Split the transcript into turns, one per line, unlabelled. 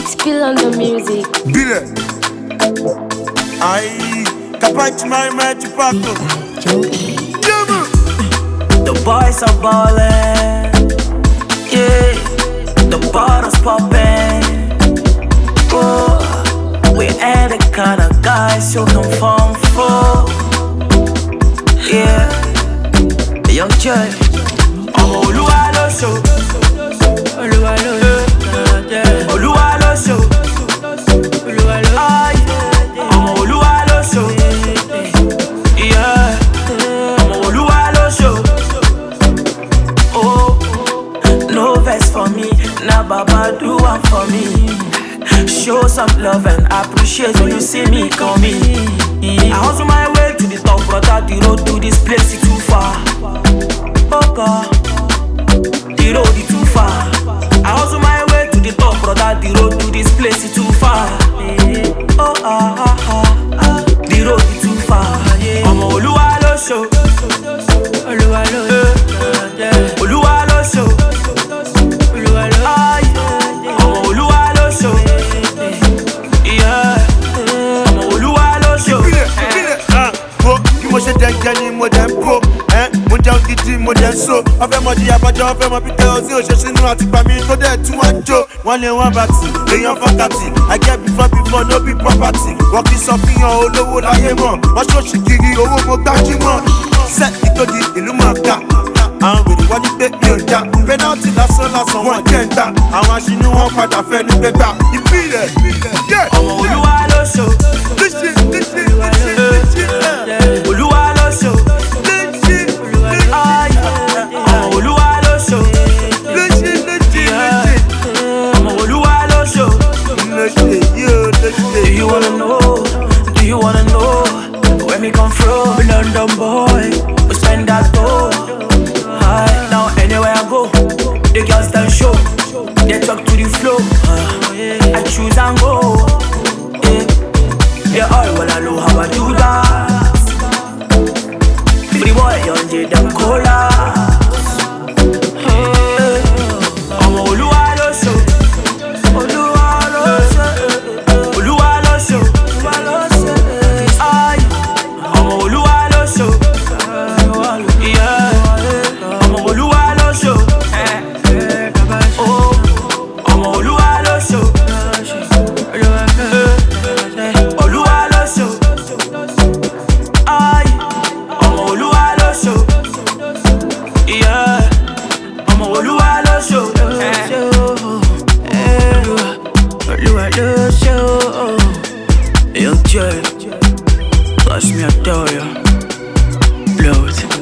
Spill on the music.
Bile. Ai, capace mai mete pacto.
The boys are ballin', yeah. The bottles poppin'. Oh, we ain't the kind of guys who can fall for. Yeah, Young Joy. Oluwa lo show. Oluwa lo show. Oluwa lo show. Oluwa lo show. Oluwa lo show. Yeah, Oluwa lo show. Oh, no vex for me, now Baba do one for me. Show some love and appreciate when you see me coming. I hustle my way to the top, brother. The road to this place is too far. Oh God, the road is too far. I hustle my way to the top, brother. The road to this place is too far. Oh the road is too far. Oluwa lo show. Oluwa lo show. Oluwa lo show. Oluwa lo show. Yeah, Oluwa lo show.
Mo ṣe jẹjẹ ni mo dẹ̀ ń bò mo jẹun gidi mo dẹ̀ ń so ọfẹ́ mọ di abájọ ọfẹ́ mọ pété ọsí òṣèṣinú àti pàmì tó dẹ̀ tí wọ́n ń jó wọ́n lé wọ́n bàtì èèyàn fọ́kàtì I get before no be property wọ́n kì í sọ fihàn olówó láyé mọ̀ wọ́n ṣòṣì kiri owó mo gbájúmọ̀ sẹ́ẹ̀tì tó di ìlú máa ká àwọn wèrè wọ́n ní pé mi ò já pẹ́nàtì lásán wọ́n jẹ́ ń ta àwọn aṣínú wọn padà fẹ́ ní gbẹgbà ìpìlẹ̀
Oluwa lo show. Oluwa lo show. Oluwa lo show. Oluwa lo show. Do you wanna know? Do you wanna know where me come from? London boy, we spend that dough. Now anywhere I go, the girls dance show. They talk to the flow. I choose and go. They all wanna know how I do that. Free boy, young J, them cola. Oluwa lo show. Oluwa lo show. Oluwa lo show. Ay, Oluwa lo show. Yeah, Oluwa lo show. Oh, Oluwa lo show. Oluwa lo show. Ay, Oluwa lo show. Yeah, Oluwa lo show. Oluwa lo show. Young Joy, watch me adore you. Blow it.